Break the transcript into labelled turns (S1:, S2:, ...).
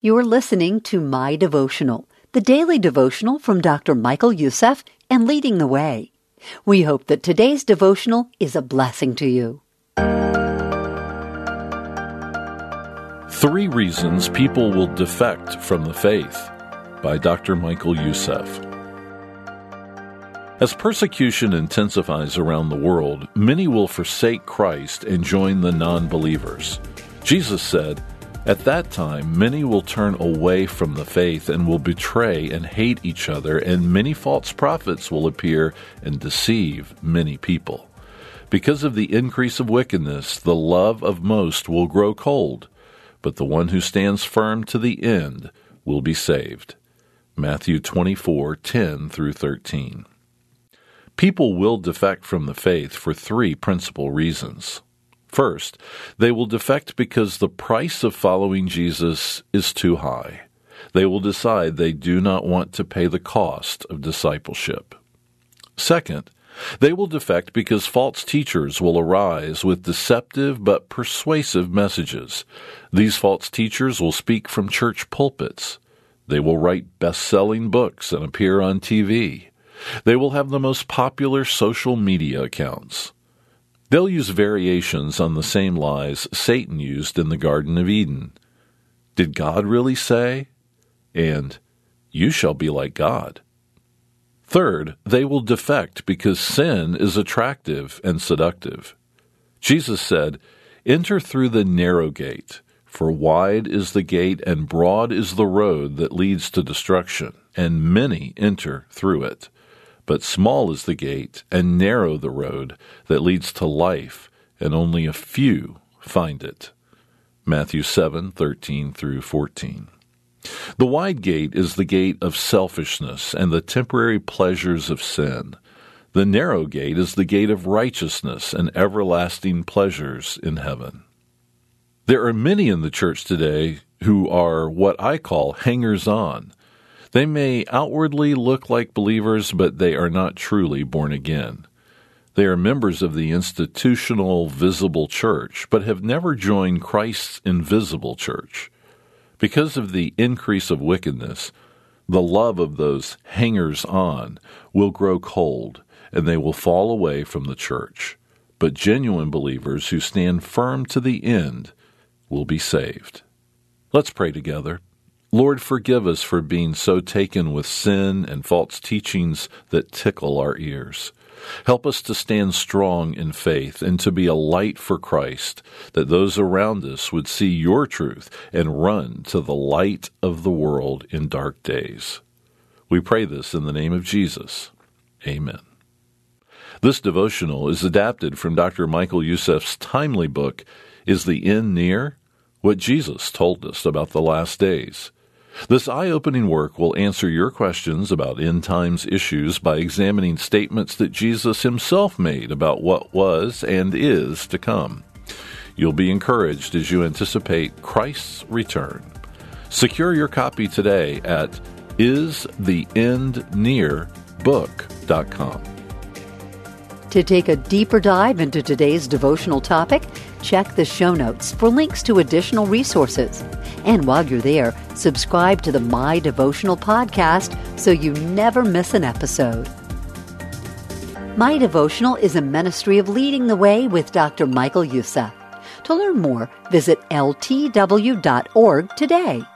S1: You're listening to My Devotional, the daily devotional from Dr. Michael Youssef and Leading the Way. We hope that today's devotional is a blessing to you.
S2: 3 Reasons People Will Defect from the Faith by Dr. Michael Youssef. As persecution intensifies around the world, many will forsake Christ and join the non-believers. Jesus said, "At that time, many will turn away from the faith and will betray and hate each other, and many false prophets will appear and deceive many people. Because of the increase of wickedness, the love of most will grow cold, but the one who stands firm to the end will be saved." Matthew 24:10-13. People will defect from the faith for 3 principal reasons. First, they will defect because the price of following Jesus is too high. They will decide they do not want to pay the cost of discipleship. Second, they will defect because false teachers will arise with deceptive but persuasive messages. These false teachers will speak from church pulpits. They will write best-selling books and appear on TV. They will have the most popular social media accounts. They'll use variations on the same lies Satan used in the Garden of Eden. Did God really say? And, "You shall be like God." Third, they will defect because sin is attractive and seductive. Jesus said, "Enter through the narrow gate, for wide is the gate and broad is the road that leads to destruction, and many enter through it. But small is the gate and narrow the road that leads to life, and only a few find it." Matthew 7:13-14. The wide gate is the gate of selfishness and the temporary pleasures of sin. The narrow gate is the gate of righteousness and everlasting pleasures in heaven. There are many in the church today who are what I call hangers-on. They may outwardly look like believers, but they are not truly born again. They are members of the institutional, visible church, but have never joined Christ's invisible church. Because of the increase of wickedness, the love of those hangers-on will grow cold, and they will fall away from the church. But genuine believers who stand firm to the end will be saved. Let's pray together. Lord, forgive us for being so taken with sin and false teachings that tickle our ears. Help us to stand strong in faith and to be a light for Christ, that those around us would see your truth and run to the light of the world in dark days. We pray this in the name of Jesus. Amen. This devotional is adapted from Dr. Michael Youssef's timely book, Is the End Near? What Jesus Told Us About the Last Days. This eye-opening work will answer your questions about end-times issues by examining statements that Jesus himself made about what was and is to come. You'll be encouraged as you anticipate Christ's return. Secure your copy today at istheendnearbook.com.
S1: To take a deeper dive into today's devotional topic, check the show notes for links to additional resources. And while you're there, subscribe to the My Devotional podcast so you never miss an episode. My Devotional is a ministry of Leading the Way with Dr. Michael Youssef. To learn more, visit ltw.org today.